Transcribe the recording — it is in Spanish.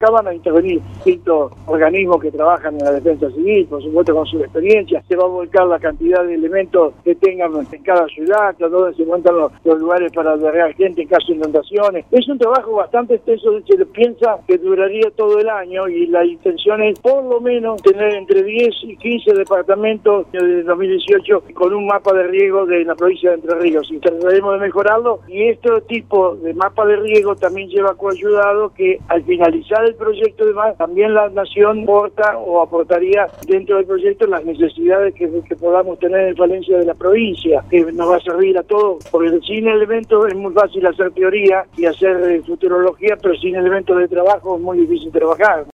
acá van a intervenir distintos organismos que trabajan en la defensa civil, por supuesto con su experiencia. Se va a volcar la cantidad de elementos que tengan en cada ciudad, donde se encuentran los lugares para albergar gente en caso de inundaciones. Es un trabajo bastante extenso, se piensa que duraría todo el año y la intención es por lo menos tener entre 10 y 15 departamentos de 2018 con un mapa de riego de la provincia de Entre Ríos, y trataremos de mejorarlo. Y este tipo de mapa de riego también lleva coayudado que al finalizar el proyecto de MAS, también la Nación aportaría dentro del proyecto las necesidades que podamos tener en falencia de la provincia, que nos va a servir a todos, porque sin elementos es muy fácil hacer teoría y hacer futurología, pero sin elementos de trabajo es muy difícil trabajar.